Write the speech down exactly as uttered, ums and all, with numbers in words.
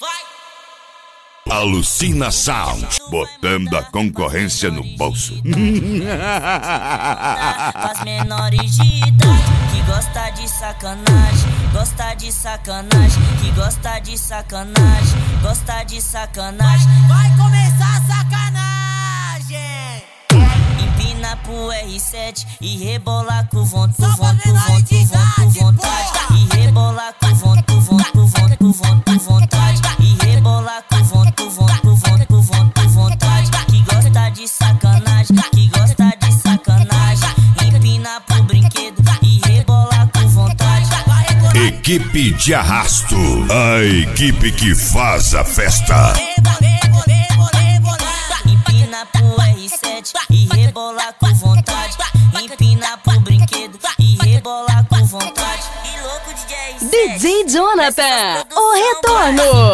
Alucina Sound, botando a concorrência no bolso. As menores de idade que gosta de sacanagem, gosta de sacanagem, que gosta de sacanagem, gosta de sacanagem. Vai começar a sacanagem. Empina pro R sete e rebola com vontade, com vontade, com vontade, com vontade. E rebola com vontade, com vontade, com vontade, com vontade, com vontade. E rebola com vontade, com vontade, com vontade, com vontade, com vontade. Que gosta de sacanagem, que gosta de sacanagem. Empina pro brinquedo e rebola com vontade. Equipe de arrasto, a equipe que faz a festa. Empina pro R sete e rebola com vontade. Empina pro brinquedo e rebola com vontade. E louco D J D J Jonathan, o retorno.